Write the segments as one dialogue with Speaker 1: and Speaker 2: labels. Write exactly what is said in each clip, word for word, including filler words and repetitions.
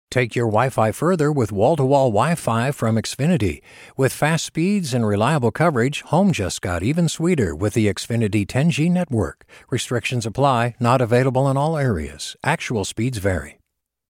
Speaker 1: Take your Wi-Fi further with wall-to-wall Wi-Fi from Xfinity. With fast speeds and reliable coverage, home just got even sweeter with the Xfinity ten G network. Restrictions apply, not available in all areas. Actual speeds vary.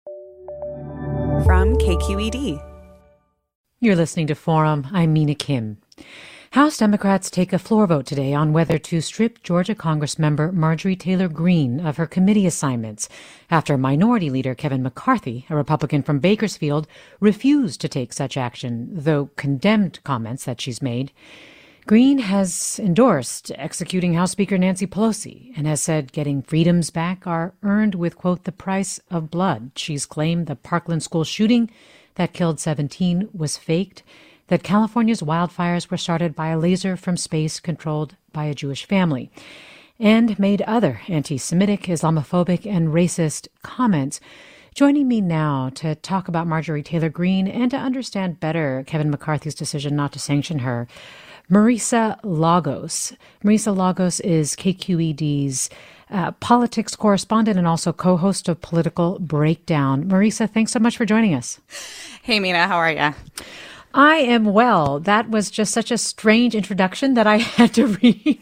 Speaker 2: From K Q E D.
Speaker 3: You're listening to Forum. I'm Mina Kim. House Democrats take a floor vote today on whether to strip Georgia Congressmember Marjorie Taylor Greene of her committee assignments after Minority Leader Kevin McCarthy, a Republican from Bakersfield, refused to take such action, though condemned comments that she's made. Greene has endorsed executing House Speaker Nancy Pelosi and has said getting freedoms back are earned with, quote, the price of blood. She's claimed the Parkland school shooting that killed seventeen was faked, that California's wildfires were started by a laser from space controlled by a Jewish family, and made other anti-Semitic, Islamophobic, and racist comments. Joining me now to talk about Marjorie Taylor Greene and to understand better Kevin McCarthy's decision not to sanction her, Marisa Lagos. Marisa Lagos is K Q E D's uh, politics correspondent and also co-host of Political Breakdown. Marisa, thanks so much for joining us.
Speaker 2: Hey, Mina, how are you?
Speaker 3: I am well. That was just such a strange introduction that I had to read.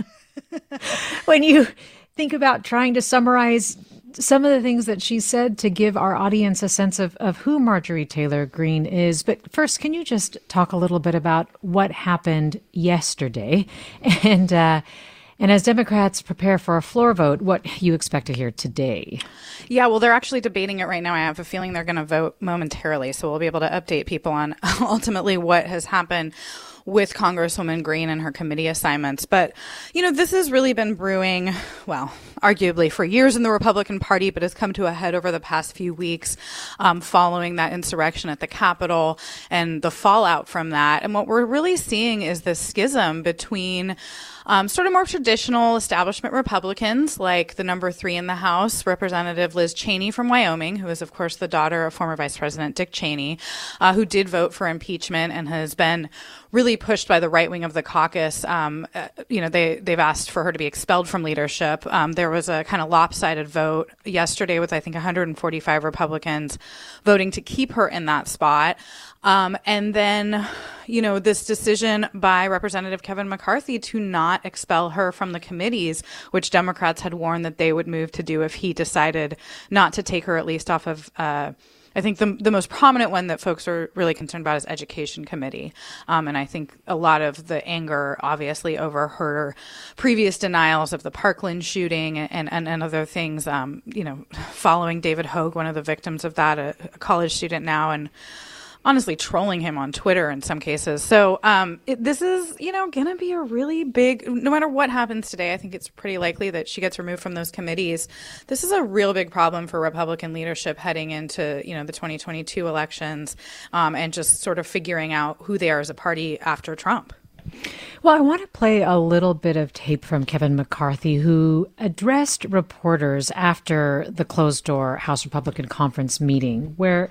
Speaker 3: When you think about trying to summarize some of the things that she said to give our audience a sense of, of who Marjorie Taylor Greene is. But first, can you just talk a little bit about what happened yesterday? And, uh, And as Democrats prepare for a floor vote, what you expect to hear today?
Speaker 2: Yeah, well, they're actually debating it right now. I have a feeling they're going to vote momentarily, so we'll be able to update people on ultimately what has happened with Congresswoman Greene and her committee assignments. But, you know, this has really been brewing, well, arguably for years in the Republican Party, but has come to a head over the past few weeks um, following that insurrection at the Capitol and the fallout from that. And what we're really seeing is this schism between Um, sort of more traditional establishment Republicans, like the number three in the House, Representative Liz Cheney from Wyoming, who is, of course, the daughter of former Vice President Dick Cheney, uh, who did vote for impeachment and has been really pushed by the right wing of the caucus. Um, uh, you know, they, they've asked for her to be expelled from leadership. Um, there was a kind of lopsided vote yesterday with, I think, one hundred forty-five Republicans voting to keep her in that spot. Um, and then, you know, this decision by Representative Kevin McCarthy to not expel her from the committees, which Democrats had warned that they would move to do if he decided not to take her at least off of, uh, I think the the most prominent one that folks are really concerned about is Education Committee. Um, and I think a lot of the anger, obviously, over her previous denials of the Parkland shooting and, and, and other things, um, you know, following David Hogue, one of the victims of that, a, a college student now, and honestly trolling him on Twitter in some cases. So um, it, this is, you know, going to be a really big, no matter what happens today, I think it's pretty likely that she gets removed from those committees. This is a real big problem for Republican leadership heading into, you know, the twenty twenty-two elections um, and just sort of figuring out who they are as a party after Trump.
Speaker 3: Well, I want to play a little bit of tape from Kevin McCarthy, who addressed reporters after the closed-door House Republican Conference meeting, where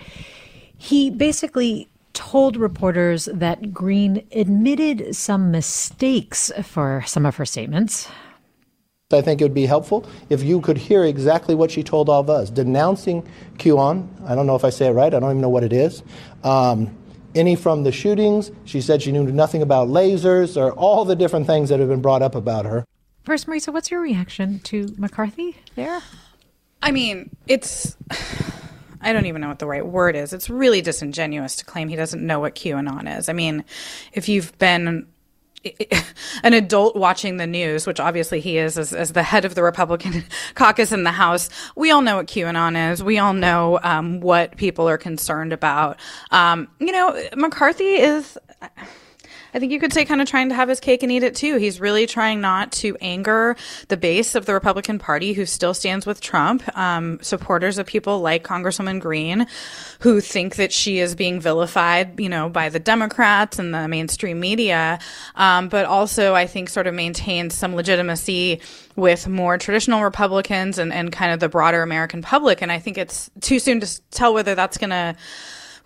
Speaker 3: he basically told reporters that Greene admitted some mistakes for some of her statements.
Speaker 4: I think it would be helpful if you could hear exactly what she told all of us, denouncing QAnon. I don't know if I say it right. I don't even know what it is. Um, any from the shootings. She said she knew nothing about lasers or all the different things that have been brought up about her.
Speaker 3: First, Marisa, what's your reaction to McCarthy there?
Speaker 2: I mean, it's... I don't even know what the right word is. It's really disingenuous to claim he doesn't know what QAnon is. I mean, if you've been an adult watching the news, which obviously he is as, as the head of the Republican caucus in the House, we all know what QAnon is. We all know um, what people are concerned about. Um, you know, McCarthy is... I think you could say kind of trying to have his cake and eat it too. He's really trying not to anger the base of the Republican Party who still stands with Trump, um, supporters of people like Congresswoman Greene, who think that she is being vilified, you know, by the Democrats and the mainstream media, um, but also I think sort of maintains some legitimacy with more traditional Republicans and, and kind of the broader American public. And I think it's too soon to tell whether that's going to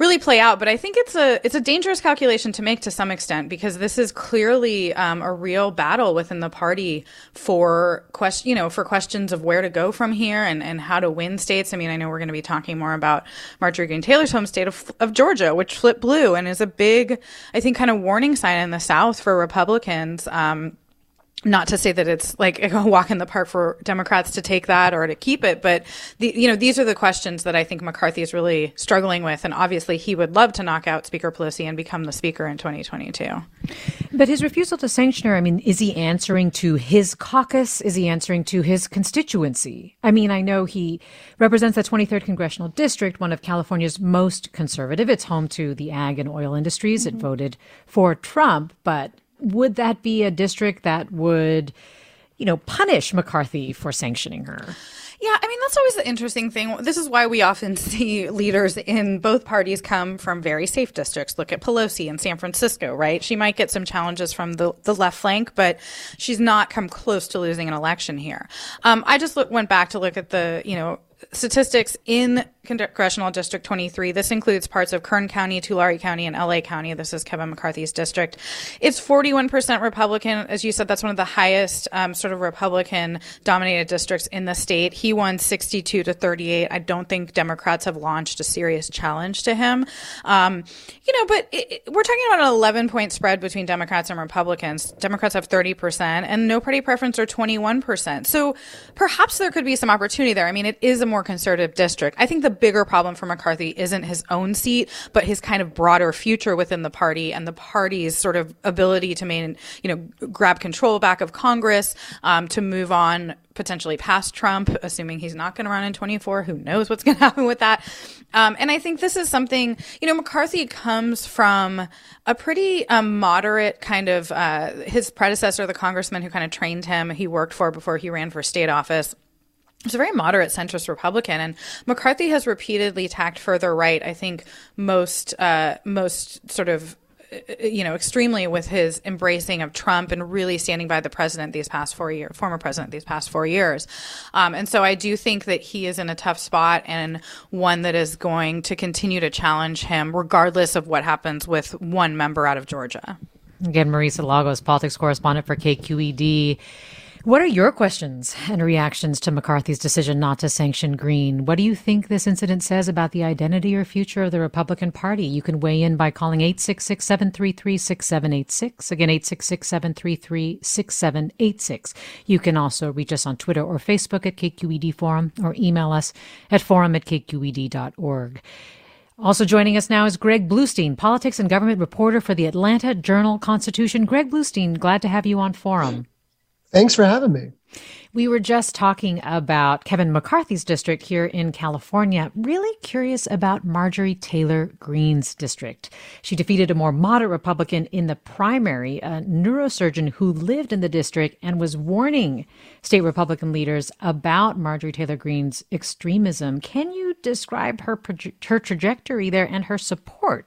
Speaker 2: really play out. But I think it's a it's a dangerous calculation to make to some extent, because this is clearly um, a real battle within the party for question, you know, for questions of where to go from here and, and how to win states. I mean, I know we're going to be talking more about Marjorie Greene Taylor's home state of, of Georgia, which flipped blue and is a big, I think, kind of warning sign in the South for Republicans. Um, Not to say that it's like a walk in the park for Democrats to take that or to keep it, but the, you know, these are the questions that I think McCarthy is really struggling with. And obviously he would love to knock out Speaker Pelosi and become the speaker in twenty twenty-two.
Speaker 3: But his refusal to sanction her, I mean, is he answering to his caucus? Is he answering to his constituency? I mean, I know he represents the twenty-third Congressional District, one of California's most conservative. It's home to the ag and oil industries. Mm-hmm. It voted for Trump, but would that be a district that would, you know, punish McCarthy for sanctioning her?
Speaker 2: Yeah, I mean, that's always the interesting thing. This is why we often see leaders in both parties come from very safe districts. Look at Pelosi in San Francisco, right? She might get some challenges from the, the left flank, but she's not come close to losing an election here. Um, I just look, went back to look at the, you know, statistics in Congressional District twenty-three. This includes parts of Kern County, Tulare County, and L A County. This is Kevin McCarthy's district. It's forty-one percent Republican. As you said, that's one of the highest um, sort of Republican-dominated districts in the state. He won sixty-two to thirty-eight. I don't think Democrats have launched a serious challenge to him. Um, you know, but it, it, we're talking about an eleven-point spread between Democrats and Republicans. Democrats have thirty percent, and no party preference are twenty-one percent. So perhaps there could be some opportunity there. I mean, it is a more conservative district. I think the bigger problem for McCarthy isn't his own seat, but his kind of broader future within the party and the party's sort of ability to main, you know, grab control back of Congress, um, to move on potentially past Trump, assuming he's not going to run in twenty-four. Who knows what's going to happen with that? Um, and I think this is something, you know, McCarthy comes from a pretty um, moderate kind of, uh, his predecessor, the congressman who kind of trained him, he worked for before he ran for state office. It's a very moderate centrist Republican, and McCarthy has repeatedly tacked further right. I think most, uh, most sort of, you know, extremely with his embracing of Trump and really standing by the president these past four years, former president these past four years. Um, and so I do think that he is in a tough spot and one that is going to continue to challenge him regardless of what happens with one member out of Georgia.
Speaker 3: Again, Marisa Lagos, politics correspondent for K Q E D. What are your questions and reactions to McCarthy's decision not to sanction Greene? What do you think this incident says about the identity or future of the Republican Party? You can weigh in by calling eight six six, seven three three, six seven eight six. Again, eight six six, seven three three, six seven eight six. You can also reach us on Twitter or Facebook at K Q E D Forum or email us at forum at k q e d dot org. Also joining us now is Greg Bluestein, politics and government reporter for the Atlanta Journal-Constitution. Greg Bluestein, glad to have you on Forum.
Speaker 5: Thanks for having me.
Speaker 3: We were just talking about Kevin McCarthy's district here in California. Really curious about Marjorie Taylor Greene's district. She defeated a more moderate Republican in the primary, a neurosurgeon who lived in the district and was warning state Republican leaders about Marjorie Taylor Greene's extremism. Can you describe her, her trajectory there and her support?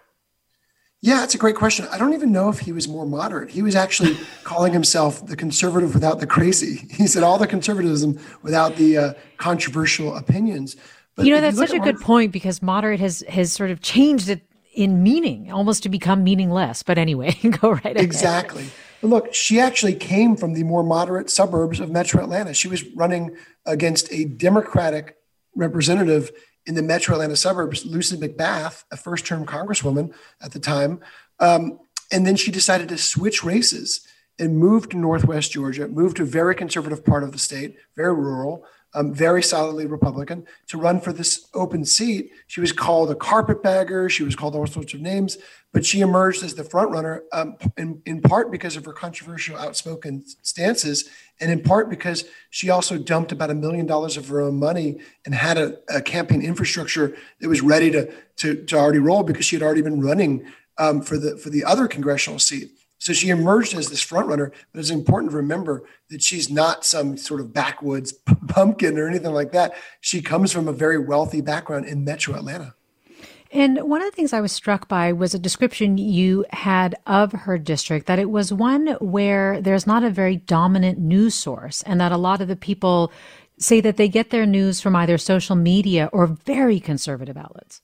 Speaker 5: Yeah, it's a great question. I don't even know if he was more moderate. He was actually calling himself the conservative without the crazy. He said all the conservatism without the uh, controversial opinions.
Speaker 3: But you know, that's you such a Mar- good point, because moderate has, has sort of changed it in meaning, almost to become meaningless. But anyway, go right ahead.
Speaker 5: Exactly. Look, she actually came from the more moderate suburbs of Metro Atlanta. She was running against a Democratic representative in the Metro Atlanta suburbs, Lucy McBath, a first-term congresswoman at the time. Um, and then she decided to switch races and move to Northwest Georgia, move to a very conservative part of the state, very rural, um, very solidly Republican, to run for this open seat. She was called a carpetbagger. She was called all sorts of names, but she emerged as the front runner um, in, in part because of her controversial, outspoken stances, and in part because she also dumped about a million dollars of her own money and had a, a campaign infrastructure that was ready to, to, to already roll because she had already been running um, for the for the other congressional seat. So she emerged as this front runner, but it's important to remember that she's not some sort of backwoods pumpkin or anything like that. She comes from a very wealthy background in Metro Atlanta.
Speaker 3: And one of the things I was struck by was a description you had of her district, that it was one where there's not a very dominant news source, and that a lot of the people say that they get their news from either social media or very conservative outlets.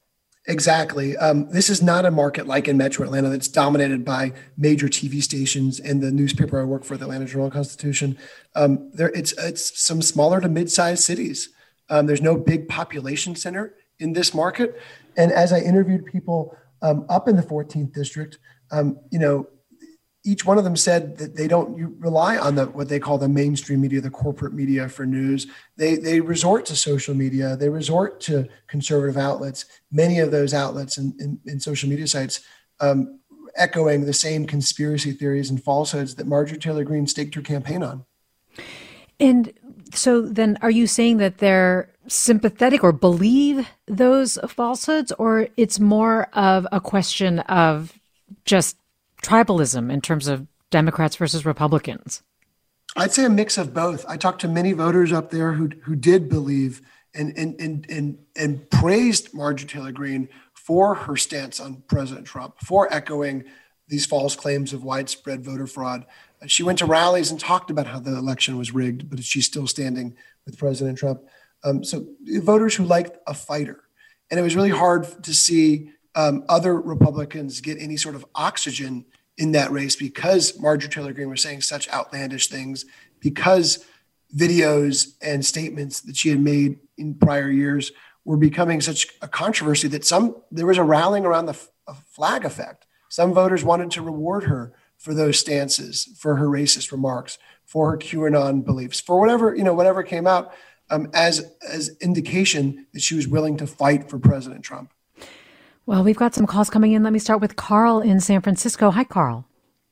Speaker 5: Exactly. Um, this is not a market like in Metro Atlanta that's dominated by major T V stations and the newspaper I work for, the Atlanta Journal-Constitution. Um, there, it's it's some smaller to mid-sized cities. Um, there's no big population center in this market. And as I interviewed people um, up in the fourteenth district, um, you know, each one of them said that they don't you rely on the what they call the mainstream media, the corporate media for news. They they resort to social media. They resort to conservative outlets. Many of those outlets and, and, and social media sites um, echoing the same conspiracy theories and falsehoods that Marjorie Taylor Greene staked her campaign on.
Speaker 3: And so then are you saying that they're sympathetic or believe those falsehoods, or it's more of a question of just tribalism in terms of Democrats versus Republicans?
Speaker 5: I'd say a mix of both. I talked to many voters up there who who did believe and and and and, and praised Marjorie Taylor Greene for her stance on President Trump, for echoing these false claims of widespread voter fraud. She went to rallies and talked about how the election was rigged, but she's still standing with President Trump. Um, so voters who liked a fighter. And it was really hard to see um, other Republicans get any sort of oxygen in that race because Marjorie Taylor Greene was saying such outlandish things, because videos and statements that she had made in prior years were becoming such a controversy that some there was a rallying around the f- flag effect. Some voters wanted to reward her for those stances, for her racist remarks, for her QAnon beliefs, for whatever, you know, whatever came out um, as as indication that she was willing to fight for President Trump.
Speaker 3: Well, we've got some calls coming in. Let me start with Carl in San Francisco. Hi, Carl.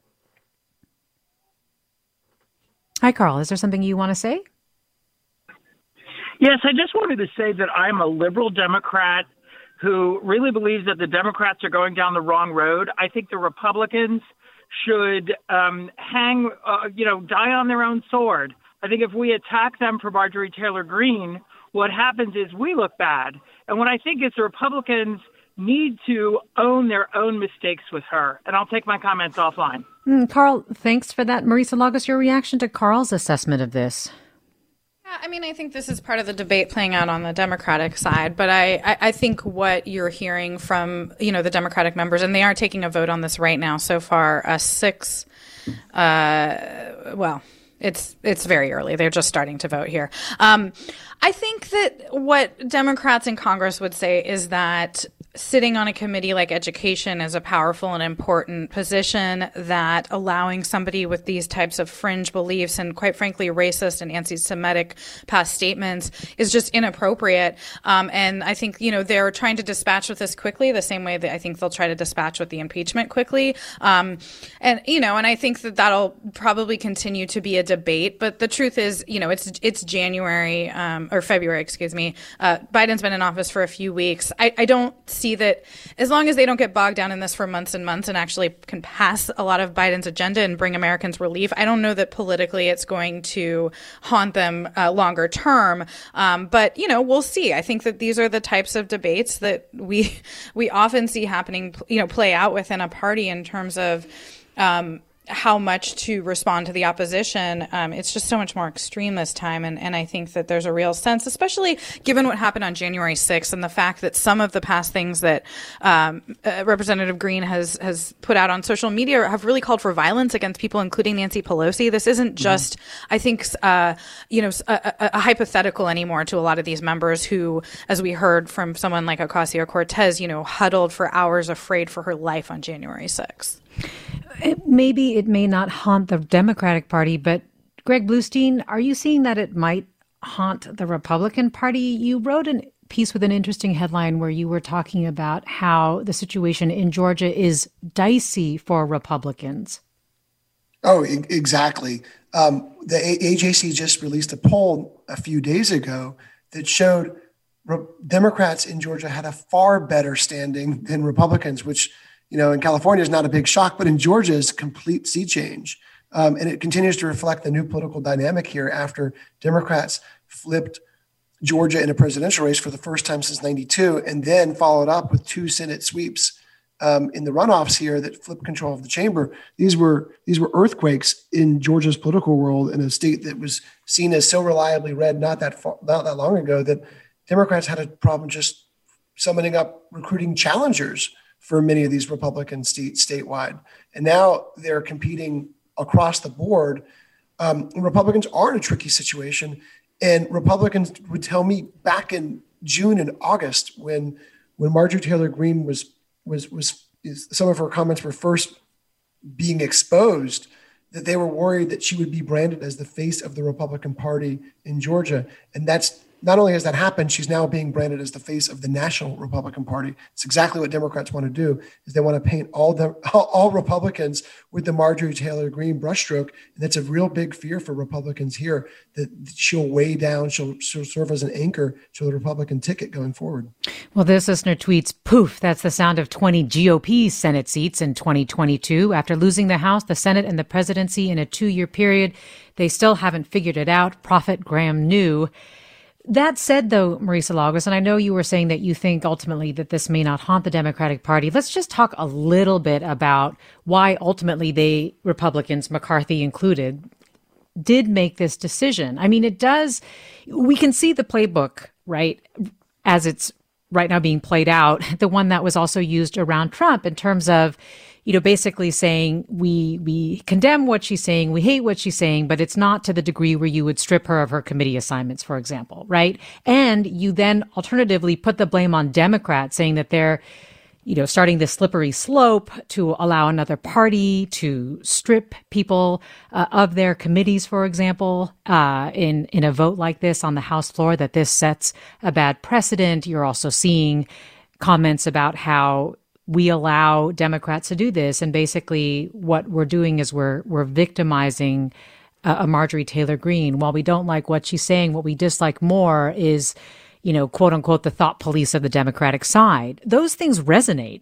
Speaker 3: Hi, Carl. Is there something you want to say?
Speaker 6: Yes, I just wanted to say that I'm a liberal Democrat who really believes that the Democrats are going down the wrong road. I think the Republicans should um, hang, uh, you know, die on their own sword. I think if we attack them for Marjorie Taylor Greene, what happens is we look bad. And what I think is the Republicans need to own their own mistakes with her. And I'll take my comments offline.
Speaker 3: Mm, Carl, thanks for that. Marisa Lagos, your reaction to Carl's assessment of this?
Speaker 2: Yeah, I mean, I think this is part of the debate playing out on the Democratic side, but I, I, I think what you're hearing from, you know, the Democratic members, and they are taking a vote on this right now so far, uh, six, uh, well, It's it's very early. They're just starting to vote here. Um, I think that what Democrats in Congress would say is that sitting on a committee like education is a powerful and important position, that allowing somebody with these types of fringe beliefs and, quite frankly, racist and anti-Semitic past statements is just inappropriate. Um, and I think, you know, they're trying to dispatch with this quickly, the same way that I think they'll try to dispatch with the impeachment quickly. Um, and, you know, and I think that that'll probably continue to be a debate. But the truth is, you know, it's it's January um, or February, excuse me. Uh, Biden's been in office for a few weeks. I, I don't see that as long as they don't get bogged down in this for months and months and actually can pass a lot of Biden's agenda and bring Americans relief, I don't know that politically it's going to haunt them uh, longer term. Um, but, you know, we'll see. I think that these are the types of debates that we we often see happening, you know, play out within a party in terms of um, how much to respond to the opposition. Um, it's just so much more extreme this time. And, and I think that there's a real sense, especially given what happened on January sixth and the fact that some of the past things that um, uh, Representative Greene has, has put out on social media have really called for violence against people, including Nancy Pelosi. This isn't just, mm-hmm. I think, uh, you know, a, a, a hypothetical anymore to a lot of these members who, as we heard from someone like Ocasio-Cortez, you know, huddled for hours afraid for her life on January sixth.
Speaker 3: It, maybe it may not haunt the Democratic Party, but Greg Bluestein, are you seeing that it might haunt the Republican Party? You wrote a piece with an interesting headline where you were talking about how the situation in Georgia is dicey for Republicans.
Speaker 5: Oh, e- exactly. Um, the A J C just released a poll a few days ago that showed Re- Democrats in Georgia had a far better standing than Republicans, which, you know, in California is not a big shock, but in Georgia is a complete sea change. Um, and it continues to reflect the new political dynamic here after Democrats flipped Georgia in a presidential race for the first time since ninety-two, and then followed up with two Senate sweeps um, in the runoffs here that flipped control of the chamber. These were these were earthquakes in Georgia's political world, in a state that was seen as so reliably red not that far, not that long ago, that Democrats had a problem just summoning up recruiting challengers for many of these Republicans state, statewide. And now they're competing across the board. Um, Republicans are in a tricky situation. And Republicans would tell me back in June and August when when Marjorie Taylor Greene was was was some of her comments were first being exposed, that they were worried that she would be branded as the face of the Republican Party in Georgia. And that's not only has that happened, she's now being branded as the face of the national Republican Party. It's exactly what Democrats want to do, is they want to paint all the all, all Republicans with the Marjorie Taylor Greene brushstroke. And that's a real big fear for Republicans here, that she'll weigh down, she'll, she'll serve as an anchor to the Republican ticket going forward.
Speaker 3: Well, this listener tweets, poof, that's the sound of twenty G O P Senate seats in twenty twenty-two. After losing the House, the Senate, and the presidency in a two-year period, they still haven't figured it out. Prophet Graham knew. That said, though, Marisa Lagos, and I know you were saying that you think ultimately that this may not haunt the Democratic Party. Let's just talk a little bit about why ultimately they, Republicans, McCarthy included, did make this decision. I mean, it does, we can see the playbook, right, as it's right now being played out, the one that was also used around Trump in terms of, you know, basically saying we we condemn what she's saying, we hate what she's saying, but it's not to the degree where you would strip her of her committee assignments, for example, right? And you then alternatively put the blame on Democrats, saying that they're, you know, starting this slippery slope to allow another party to strip people uh, of their committees, for example, uh, in, in a vote like this on the House floor, that this sets a bad precedent. You're also seeing comments about how we allow Democrats to do this. And basically what we're doing is we're, we're victimizing uh, a Marjorie Taylor Greene. While we don't like what she's saying, what we dislike more is, you know, quote unquote, the thought police of the Democratic side. Those things resonate.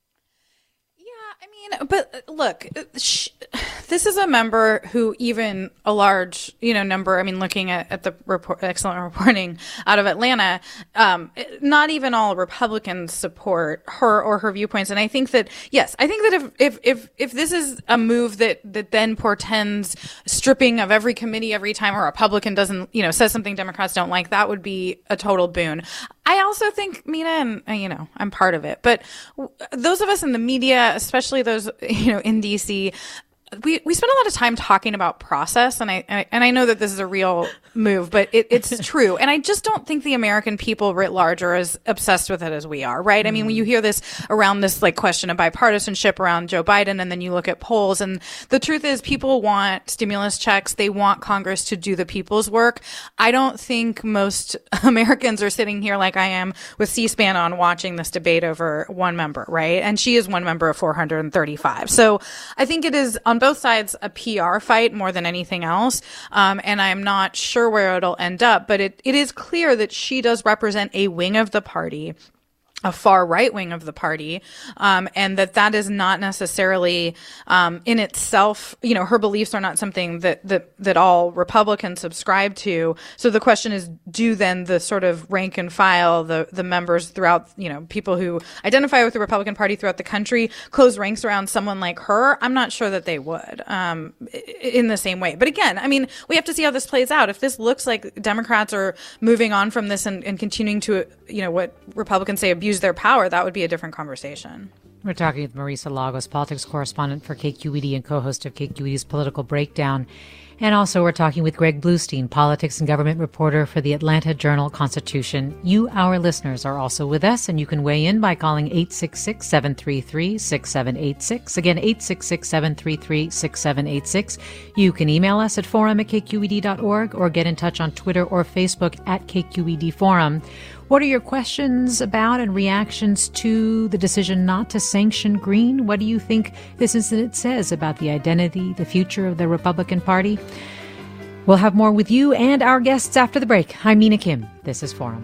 Speaker 2: Yeah, I mean, but look, sh- this is a member who even a large, you know, number, I mean, looking at, at the report, excellent reporting out of Atlanta, um, not even all Republicans support her or her viewpoints. And I think that, yes, I think that if, if, if, if this is a move that, that then portends stripping of every committee every time a Republican doesn't, you know, says something Democrats don't like, that would be a total boon. I also think, Mina, and, you know, I'm part of it, but those of us in the media, especially those, you know, in D C, we we spend a lot of time talking about process, and I, I and I know that this is a real move, but it, it's true. And I just don't think the American people writ large are as obsessed with it as we are, right? Mm. I mean, when you hear this around this like question of bipartisanship around Joe Biden, and then you look at polls, and the truth is people want stimulus checks. They want Congress to do the people's work. I don't think most Americans are sitting here like I am with C-SPAN on watching this debate over one member, right? And she is one member of four hundred thirty-five. So I think it is on both sides a P R fight more than anything else. Um, and I'm not sure where it'll end up, but it, it is clear that she does represent a wing of the party, a far right wing of the party, um, and that that is not necessarily um, in itself, you know, her beliefs are not something that, that that all Republicans subscribe to. So the question is, do then the sort of rank and file, the the members throughout, you know, people who identify with the Republican Party throughout the country, close ranks around someone like her? I'm not sure that they would um, in the same way. But again, I mean, we have to see how this plays out. If this looks like Democrats are moving on from this and, and continuing to, you know, what Republicans say abuse their power, that would be a different conversation.
Speaker 3: We're talking with Marisa Lagos, politics correspondent for K Q E D and co-host of K Q E D's Political Breakdown. And also we're talking with Greg Bluestein, politics and government reporter for the Atlanta Journal-Constitution. You, our listeners, are also with us, and you can weigh in by calling eight six six, seven three three, six seven eight six. Again, eight six six, seven three three, six seven eight six. You can email us at forum at k q e d dot org or get in touch on Twitter or Facebook at K Q E D Forum. What are your questions about and reactions to the decision not to sanction Greene? What do you think this incident says about the identity, the future of the Republican Party? We'll have more with you and our guests after the break. I'm Mina Kim. This is Forum.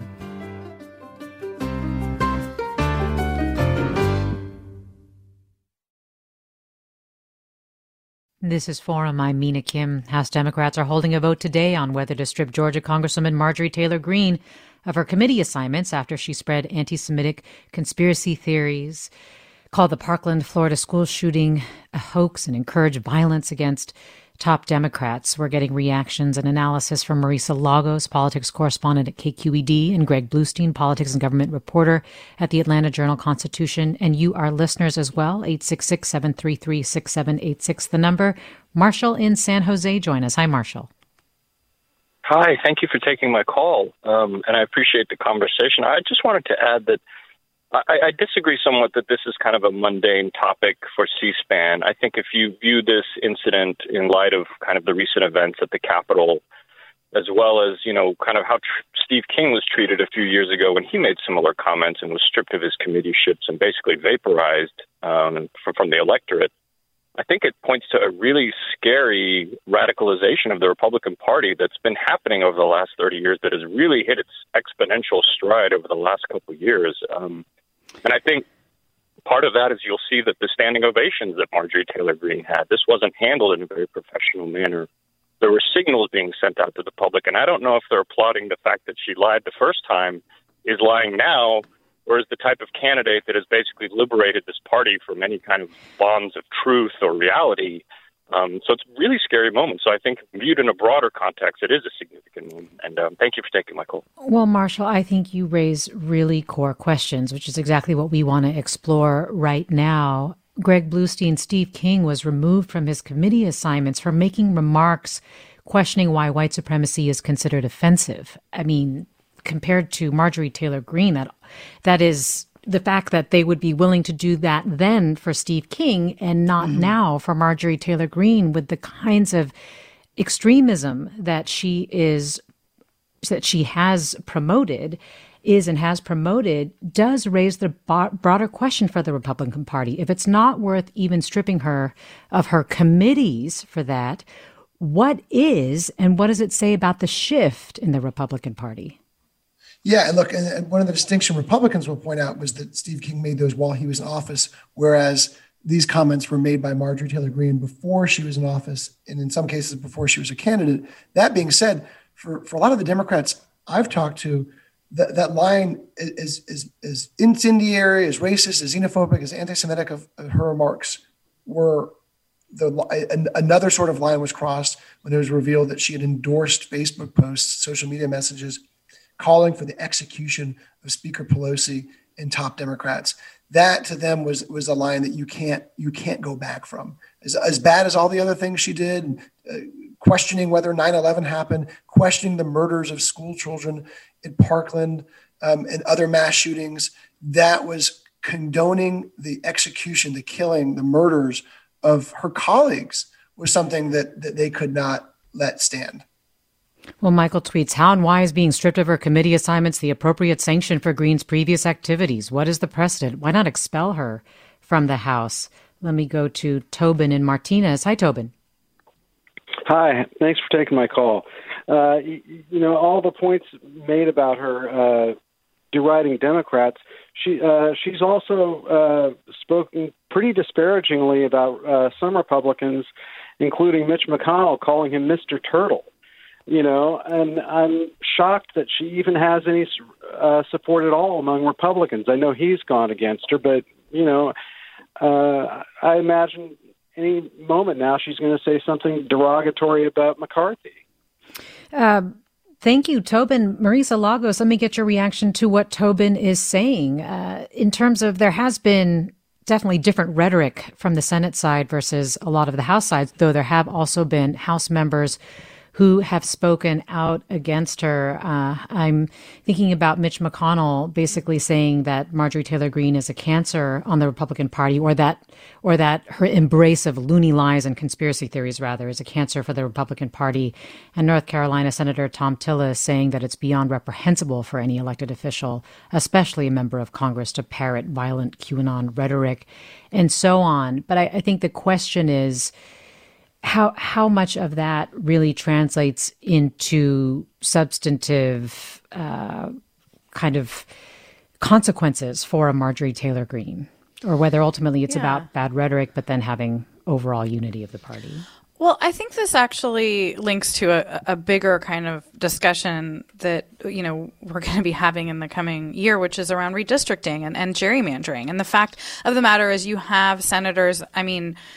Speaker 3: This is Forum. I'm Mina Kim. House Democrats are holding a vote today on whether to strip Georgia Congresswoman Marjorie Taylor Greene of her committee assignments after she spread anti-Semitic conspiracy theories, called the Parkland, Florida school shooting a hoax, and encouraged violence against top Democrats. We're getting reactions and analysis from Marisa Lagos, politics correspondent at K Q E D, and Greg Bluestein, politics and government reporter at the Atlanta Journal-Constitution. And you, our listeners, as well, eight six six, seven three three, six seven eight six, the number. Marshall in San Jose, join us. Hi, Marshall.
Speaker 7: Hi, thank you for taking my call, um, and I appreciate the conversation. I just wanted to add that I, I disagree somewhat that this is kind of a mundane topic for C-SPAN. I think if you view this incident in light of kind of the recent events at the Capitol, as well as, you know, kind of how tr- Steve King was treated a few years ago when he made similar comments and was stripped of his committeeships and basically vaporized um, from, from the electorate, I think it points to a really scary radicalization of the Republican Party that's been happening over the last thirty years that has really hit its exponential stride over the last couple of years. Um, and I think part of that is you'll see that the standing ovations that Marjorie Taylor Greene had, this wasn't handled in a very professional manner. There were signals being sent out to the public, and I don't know if they're applauding the fact that she lied the first time, is lying now, or is the type of candidate that has basically liberated this party from any kind of bonds of truth or reality. Um, so it's a really scary moment. So I think viewed in a broader context, it is a significant moment. And um, thank you for taking my call.
Speaker 3: Well, Marshall, I think you raise really core questions, which is exactly what we want to explore right now. Greg Bluestein, Steve King was removed from his committee assignments for making remarks questioning why white supremacy is considered offensive. I mean, compared to Marjorie Taylor Greene, that that is the fact that they would be willing to do that then for Steve King and not mm-hmm. now for Marjorie Taylor Greene, with the kinds of extremism that she is that she has promoted is and has promoted, does raise the broader question for the Republican Party. If it's not worth even stripping her of her committees for that, what is, and what does it say about the shift in the Republican Party?
Speaker 5: Yeah, and look, and one of the distinctions Republicans will point out was that Steve King made those while he was in office, whereas these comments were made by Marjorie Taylor Greene before she was in office, and in some cases before she was a candidate. That being said, for, for a lot of the Democrats I've talked to, that that line is is is incendiary, as racist, as xenophobic, as anti-Semitic of, of her remarks were. The another sort of line was crossed when it was revealed that she had endorsed Facebook posts, social media messages, calling for the execution of Speaker Pelosi and top Democrats. That to them was was a line that you can't you can't go back from. As, as bad as all the other things she did, uh, questioning whether nine eleven happened, questioning the murders of school children in Parkland um, and other mass shootings, that was condoning the execution, the killing, the murders of her colleagues, was something that, that they could not let stand.
Speaker 3: Well, Michael tweets, how and why is being stripped of her committee assignments the appropriate sanction for Greene's previous activities? What is the precedent? Why not expel her from the House? Let me go to Tobin in Martinez. Hi, Tobin.
Speaker 8: Hi. Thanks for taking my call. Uh, you, you know, all the points made about her uh, deriding Democrats, she uh, she's also uh, spoken pretty disparagingly about uh, some Republicans, including Mitch McConnell, calling him Mister Turtle. You know, and I'm shocked that she even has any uh, support at all among Republicans. I know he's gone against her, but, you know, uh, I imagine any moment now she's going to say something derogatory about McCarthy.
Speaker 3: Uh, thank you, Tobin. Marisa Lagos, let me get your reaction to what Tobin is saying. Uh, in terms of, there has been definitely different rhetoric from the Senate side versus a lot of the House sides, though there have also been House members who have spoken out against her. Uh, I'm thinking about Mitch McConnell basically saying that Marjorie Taylor Greene is a cancer on the Republican Party, or that or that her embrace of loony lies and conspiracy theories, rather, is a cancer for the Republican Party. And North Carolina Senator Thom Tillis saying that it's beyond reprehensible for any elected official, especially a member of Congress, to parrot violent QAnon rhetoric and so on. But I, I think the question is, How how much of that really translates into substantive uh, kind of consequences for a Marjorie Taylor Greene, or whether ultimately it's yeah. about bad rhetoric, but then having overall unity of the party?
Speaker 2: Well, I think this actually links to a, a bigger kind of discussion that, you know, we're going to be having in the coming year, which is around redistricting and, and gerrymandering. And the fact of the matter is you have senators, I mean,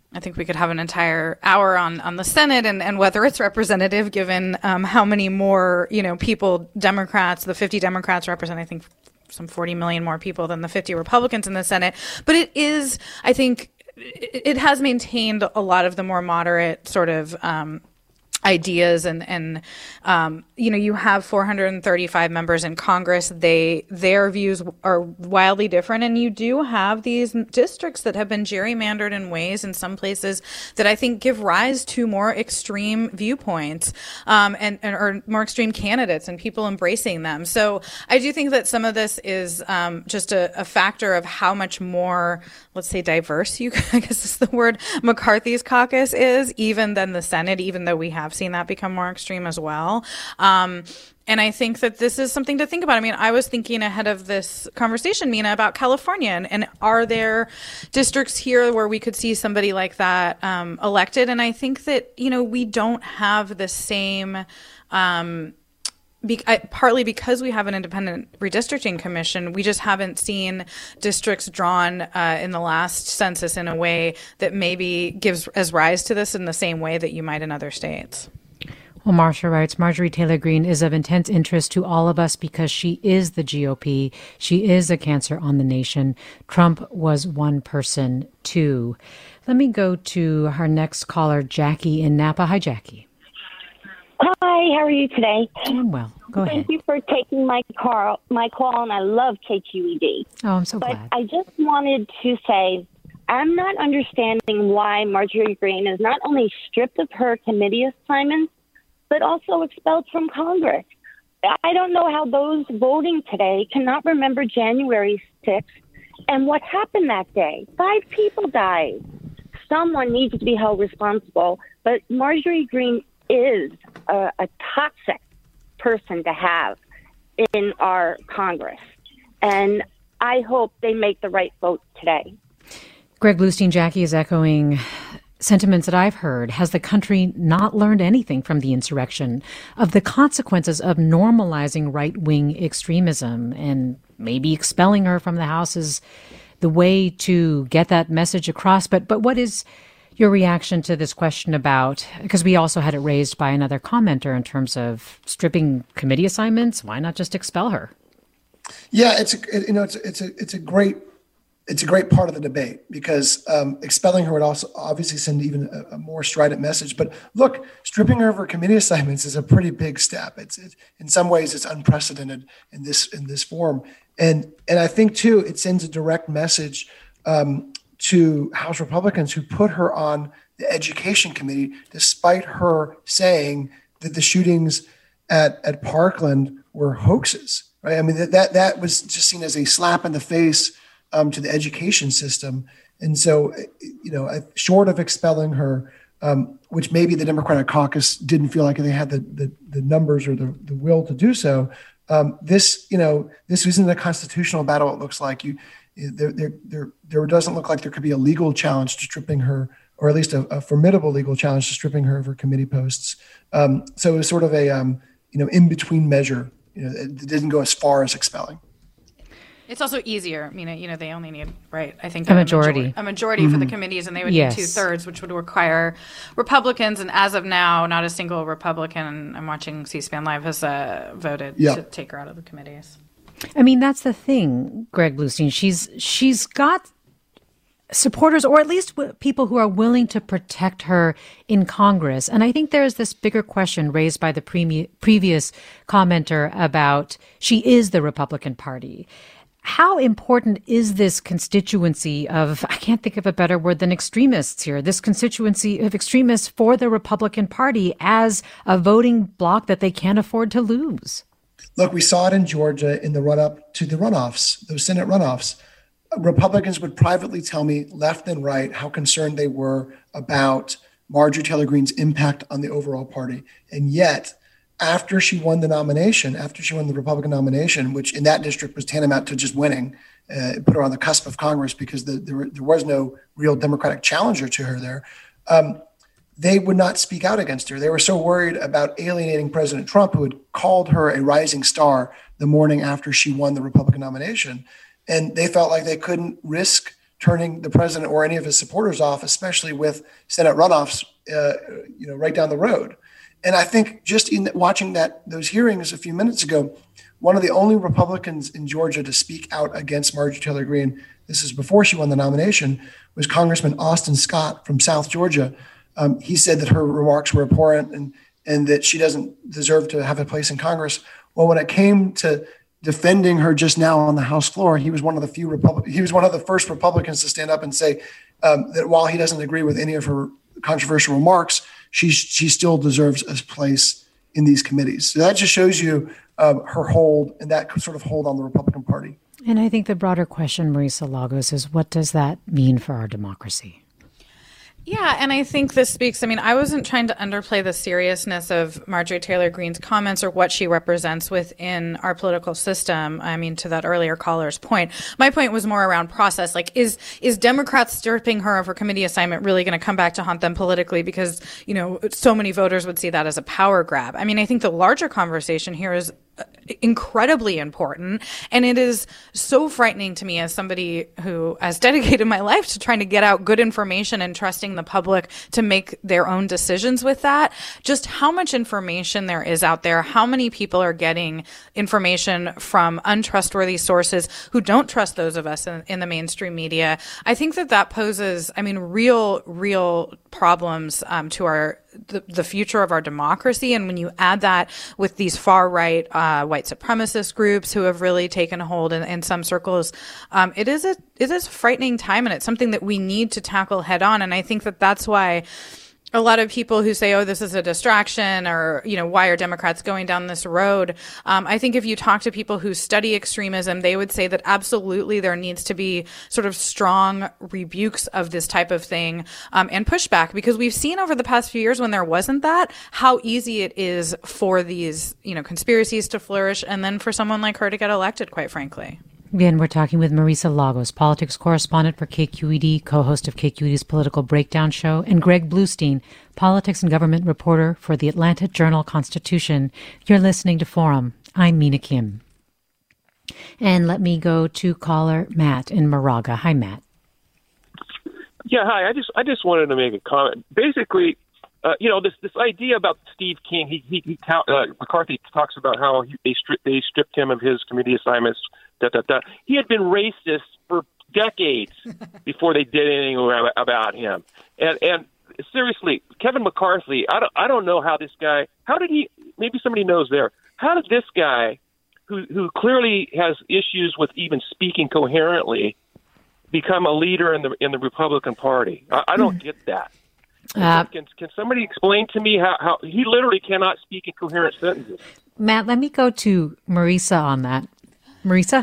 Speaker 2: I think we could have an entire hour on, on the Senate and, and whether it's representative, given um, how many more, you know, people, Democrats, the fifty Democrats represent, I think, some forty million more people than the fifty Republicans in the Senate. But it is, I think, it, it has maintained a lot of the more moderate sort of um, ideas and, and um, you know, you have four hundred thirty-five members in Congress. They, their views are wildly different. And you do have these districts that have been gerrymandered in ways in some places that I think give rise to more extreme viewpoints, um, and, and, or more extreme candidates and people embracing them. So I do think that some of this is, um, just a, a factor of how much more, let's say, diverse, you, I guess is the word, McCarthy's caucus is, even than the Senate, even though we have seen that become more extreme as well. Um, and I think that this is something to think about. I mean, I was thinking ahead of this conversation, Mina, about California, and, and are there districts here where we could see somebody like that um, elected? And I think that, you know, we don't have the same um, Be- I, partly because we have an independent redistricting commission, we just haven't seen districts drawn uh, in the last census in a way that maybe gives as rise to this in the same way that you might in other states.
Speaker 3: Well, Marcia writes, Marjorie Taylor Greene is of intense interest to all of us because she is the G O P. She is a cancer on the nation. Trump was one person, too. Let me go to our next caller, Jackie in Napa. Hi, Jackie.
Speaker 9: Hi, how are you today?
Speaker 3: I'm well. Go ahead.
Speaker 9: Thank you for taking my call, my call, and I love K Q E D.
Speaker 3: Oh, I'm so
Speaker 9: but
Speaker 3: glad.
Speaker 9: I just wanted to say I'm not understanding why Marjorie Greene is not only stripped of her committee assignments, but also expelled from Congress. I don't know how those voting today cannot remember January sixth and what happened that day. Five people died. Someone needs to be held responsible, but Marjorie Greene is a, a toxic person to have in our Congress. And I hope they make the right vote today.
Speaker 3: Greg Bluestein, Jackie is echoing sentiments that I've heard. Has the country not learned anything from the insurrection, of the consequences of normalizing right-wing extremism, and maybe expelling her from the House is the way to get that message across? But but what is your reaction to this question about, because we also had it raised by another commenter in terms of stripping committee assignments? Why not just expel her?
Speaker 5: Yeah, it's a, you know it's it's a it's a great it's a great part of the debate, because um, expelling her would also obviously send even a, a more strident message. But look, stripping her of her committee assignments is a pretty big step. It's it, in some ways it's unprecedented in this in this form, and and I think too it sends a direct message Um, to House Republicans who put her on the Education Committee, despite her saying that the shootings at, at Parkland were hoaxes, right? I mean, that, that, that was just seen as a slap in the face um, to the education system. And so, you know, short of expelling her, um, which maybe the Democratic caucus didn't feel like they had the, the, the numbers or the, the will to do so, um, this, you know, this isn't a constitutional battle, it looks like. You, There, there, there, there doesn't look like there could be a legal challenge to stripping her, or at least a, a formidable legal challenge to stripping her of her committee posts. Um, so it was sort of a, um, you know, in between measure. You know, it didn't go as far as expelling.
Speaker 2: It's also easier. I mean, you know, they only need, right, I think
Speaker 3: a majority,
Speaker 2: a majority, a majority mm-hmm. for the committees, and they would
Speaker 3: yes.
Speaker 2: need two thirds, which would require Republicans. And as of now, not a single Republican, I'm watching C-SPAN Live, has uh, voted yep. to take her out of the committees.
Speaker 3: I mean, that's the thing, Greg Bluestein. She's she's got supporters, or at least w- people who are willing to protect her in Congress. And I think there's this bigger question raised by the pre- previous commenter about she is the Republican Party. How important is this constituency of, I can't think of a better word than extremists here, this constituency of extremists for the Republican Party as a voting bloc that they can't afford to lose?
Speaker 5: Look, we saw it in Georgia in the run-up to the runoffs, those Senate runoffs. Republicans would privately tell me, left and right, how concerned they were about Marjorie Taylor Greene's impact on the overall party. And yet, after she won the nomination, after she won the Republican nomination, which in that district was tantamount to just winning, uh, it put her on the cusp of Congress because the, there, there was no real Democratic challenger to her there. Um, they would not speak out against her. They were so worried about alienating President Trump, who had called her a rising star the morning after she won the Republican nomination. And they felt like they couldn't risk turning the president or any of his supporters off, especially with Senate runoffs, uh, you know, right down the road. And I think just in watching that those hearings a few minutes ago, one of the only Republicans in Georgia to speak out against Marjorie Taylor Greene, this is before she won the nomination, was Congressman Austin Scott from South Georgia. Um, he said that her remarks were abhorrent and and that she doesn't deserve to have a place in Congress. Well, when it came to defending her just now on the House floor, he was one of the few Republic. He was one of the first Republicans to stand up and say um, that while he doesn't agree with any of her controversial remarks, she she still deserves a place in these committees. So that just shows you um, her hold and that sort of hold on the Republican Party.
Speaker 3: And I think the broader question, Marisa Lagos, is what does that mean for our democracy?
Speaker 2: Yeah, and I think this speaks, I mean, I wasn't trying to underplay the seriousness of Marjorie Taylor Greene's comments or what she represents within our political system. I mean, to that earlier caller's point, my point was more around process. Like, is is Democrats stripping her of her committee assignment really going to come back to haunt them politically because, you know, so many voters would see that as a power grab? I mean, I think the larger conversation here is incredibly important. And it is so frightening to me as somebody who has dedicated my life to trying to get out good information and trusting the public to make their own decisions with that. Just how much information there is out there, how many people are getting information from untrustworthy sources who don't trust those of us in, in the mainstream media. I think that that poses, I mean, real, real problems um, to our The, the future of our democracy. And when you add that with these far right uh, white supremacist groups who have really taken hold in, in some circles, um, it is a it is a frightening time, and it's something that we need to tackle head on. And I think that that's why a lot of people who say, oh, this is a distraction, or, you know, why are Democrats going down this road? Um, I think if you talk to people who study extremism, they would say that absolutely there needs to be sort of strong rebukes of this type of thing um, and pushback, because we've seen over the past few years when there wasn't that, how easy it is for these, you know, conspiracies to flourish and then for someone like her to get elected, quite frankly.
Speaker 3: Again, we're talking with Marisa Lagos, politics correspondent for K Q E D, co-host of K Q E D's Political Breakdown Show, and Greg Bluestein, politics and government reporter for the Atlanta Journal-Constitution. You're listening to Forum. I'm Mina Kim. And let me go to caller Matt in Moraga. Hi, Matt.
Speaker 10: Yeah, hi. I just I just wanted to make a comment. Basically, uh, you know, this this idea about Steve King, he he, he uh, McCarthy talks about how he, they stripped they stripped him of his committee assignments. Da, da, da. He had been racist for decades before they did anything about him. And and seriously, Kevin McCarthy, I don't I don't know how this guy. How did he? Maybe somebody knows there. How did this guy, who who clearly has issues with even speaking coherently, become a leader in the in the Republican Party? I, I don't get that. Uh, can can somebody explain to me how, how he literally cannot speak in coherent sentences?
Speaker 3: Matt, let me go to Marisa on that. Marisa?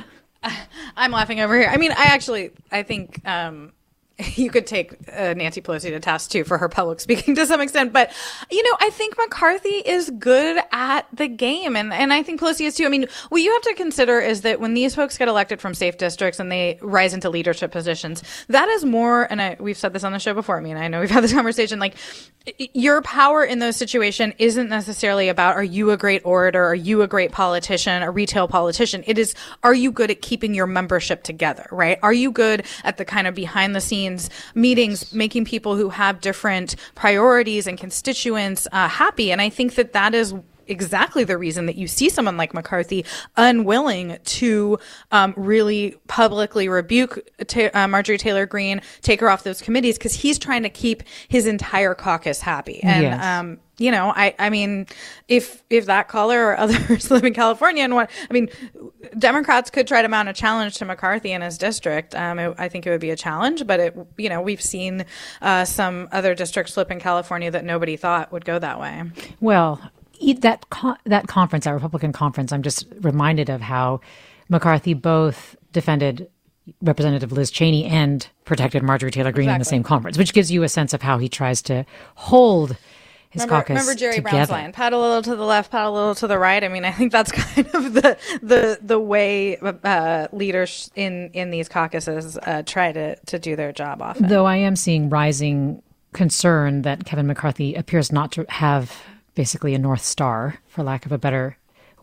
Speaker 2: I'm laughing over here. I mean, I actually, I think um, you could take uh, Nancy Pelosi to task, too, for her public speaking to some extent. But, you know, I think McCarthy is good at the game. And, and I think Pelosi is, too. I mean, what you have to consider is that when these folks get elected from safe districts and they rise into leadership positions, that is more, and I, we've said this on the show before, I mean, I know we've had this conversation, like, your power in those situations isn't necessarily about, are you a great orator? Are you a great politician, a retail politician? It is, are you good at keeping your membership together, right? Are you good at the kind of behind the scenes meetings, making people who have different priorities and constituents uh, happy? And I think that that is exactly the reason that you see someone like McCarthy unwilling to um, really publicly rebuke ta- uh, Marjorie Taylor Greene, take her off those committees, because he's trying to keep his entire caucus happy. And,
Speaker 3: yes.
Speaker 2: um, you know, I, I mean, if if that caller or others live in California and what, I mean, Democrats could try to mount a challenge to McCarthy in his district. Um, it, I think it would be a challenge, but it, you know, we've seen uh, some other districts flip in California that nobody thought would go that way.
Speaker 3: Well, that co- that conference, that Republican conference, I'm just reminded of how McCarthy both defended Representative Liz Cheney and protected Marjorie Taylor Greene exactly. in the same conference, which gives you a sense of how he tries to hold his
Speaker 2: remember,
Speaker 3: caucus
Speaker 2: Remember Jerry
Speaker 3: together.
Speaker 2: Brown's line, pat a little to the left, pat a little to the right. I mean, I think that's kind of the the the way uh, leaders in, in these caucuses uh, try to, to do their job often.
Speaker 3: Though I am seeing rising concern that Kevin McCarthy appears not to have basically a North Star, for lack of a better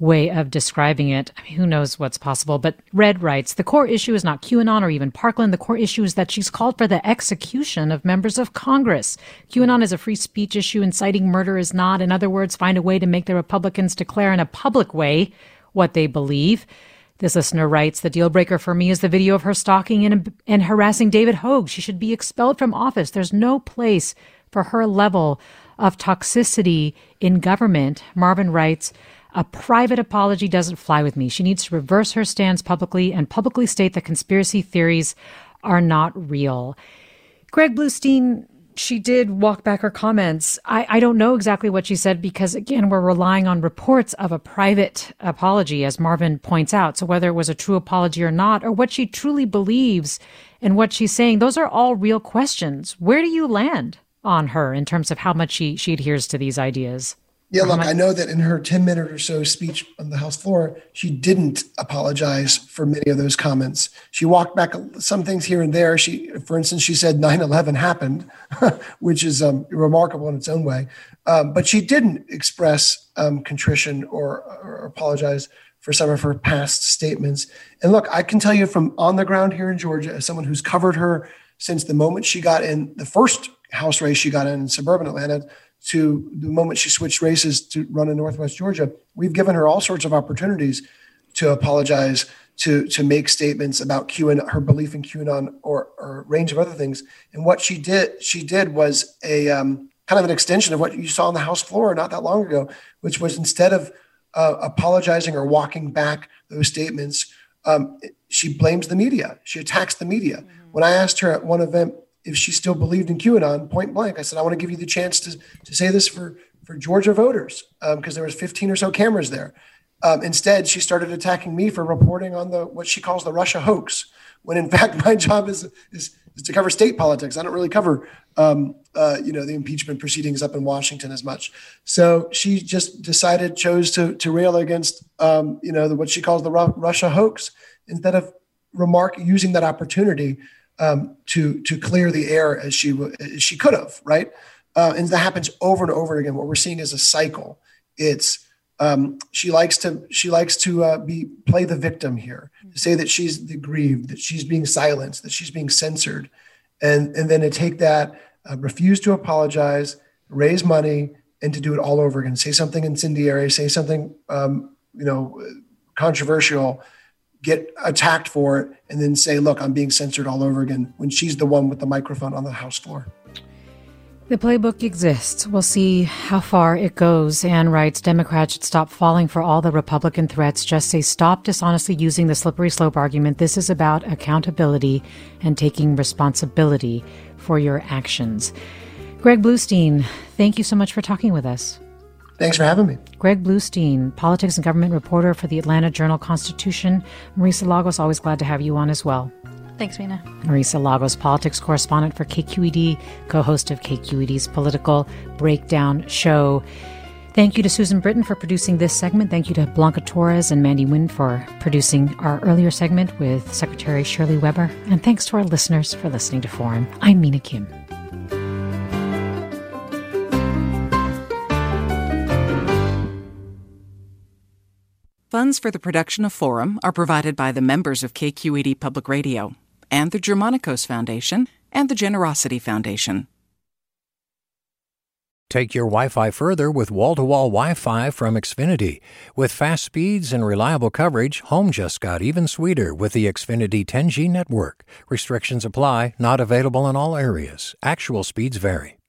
Speaker 3: way of describing it. I mean, who knows what's possible? But Red writes, the core issue is not QAnon or even Parkland. The core issue is that she's called for the execution of members of Congress. QAnon is a free speech issue. Inciting murder is not. In other words, find a way to make the Republicans declare in a public way what they believe. This listener writes, the deal breaker for me is the video of her stalking and, and harassing David Hogue. She should be expelled from office. There's no place for her level of toxicity in government. Marvin writes, a private apology doesn't fly with me. She needs to reverse her stance publicly and publicly state that conspiracy theories are not real. Greg Bluestein, she did walk back her comments. I, I don't know exactly what she said because, again, we're relying on reports of a private apology, as Marvin points out. So whether it was a true apology or not, or what she truly believes and what she's saying, those are all real questions. Where do you land on her in terms of how much she, she adheres to these ideas?
Speaker 5: Yeah, look, I know that in her ten minute or so speech on the House floor, she didn't apologize for many of those comments. She walked back some things here and there. She, for instance, she said nine eleven happened, which is um, remarkable in its own way. Um, but she didn't express um, contrition or, or apologize for some of her past statements. And look, I can tell you from on the ground here in Georgia, as someone who's covered her since the moment she got in the first House race she got in, in suburban Atlanta, to the moment she switched races to run in Northwest Georgia, we've given her all sorts of opportunities to apologize, to to make statements about QAnon, her belief in QAnon, or, or a range of other things. And what she did, she did was a um, kind of an extension of what you saw on the House floor not that long ago, which was instead of uh, apologizing or walking back those statements, um, she blames the media. She attacks the media. Mm-hmm. When I asked her at one event if she still believed in QAnon, point blank, I said, I want to give you the chance to, to say this for, for Georgia voters, because um, there was fifteen or so cameras there. Um, instead, she started attacking me for reporting on the what she calls the Russia hoax, when in fact my job is is, is to cover state politics. I don't really cover um, uh, you know the impeachment proceedings up in Washington as much. So she just decided, chose to to rail against um, you know the, what she calls the Ru- Russia hoax, instead of remark using that opportunity Um, to to clear the air as she as she could have, right? Uh, and that happens over and over again. What we're seeing is a cycle. It's um, she likes to she likes to uh, be play the victim here, to say that she's the aggrieved, that she's being silenced, that she's being censored, and and then to take that, uh, refuse to apologize, raise money, and to do it all over again. Say something incendiary, say something um, you know controversial, get attacked for it, and then say, look, I'm being censored all over again, when she's the one with the microphone on the House floor.
Speaker 3: The playbook exists. We'll see how far it goes. Ann writes, Democrats should stop falling for all the Republican threats. Just say, stop dishonestly using the slippery slope argument. This is about accountability and taking responsibility for your actions. Greg Bluestein, thank you so much for talking with us.
Speaker 5: Thanks for having me.
Speaker 3: Greg Bluestein, politics and government reporter for the Atlanta Journal-Constitution. Marisa Lagos, always glad to have you on as well.
Speaker 2: Thanks, Mina.
Speaker 3: Marisa Lagos, politics correspondent for K Q E D, co-host of K Q E D's Political Breakdown Show. Thank you to Susan Britton for producing this segment. Thank you to Blanca Torres and Mandy Wynn for producing our earlier segment with Secretary Shirley Weber. And thanks to our listeners for listening to Forum. I'm Mina Kim.
Speaker 11: Funds for the production of Forum are provided by the members of K Q E D Public Radio and the Germanicos Foundation and the Generosity Foundation.
Speaker 1: Take your Wi-Fi further with wall-to-wall Wi-Fi from Xfinity. With fast speeds and reliable coverage, home just got even sweeter with the Xfinity ten G network. Restrictions apply, not available in all areas. Actual speeds vary.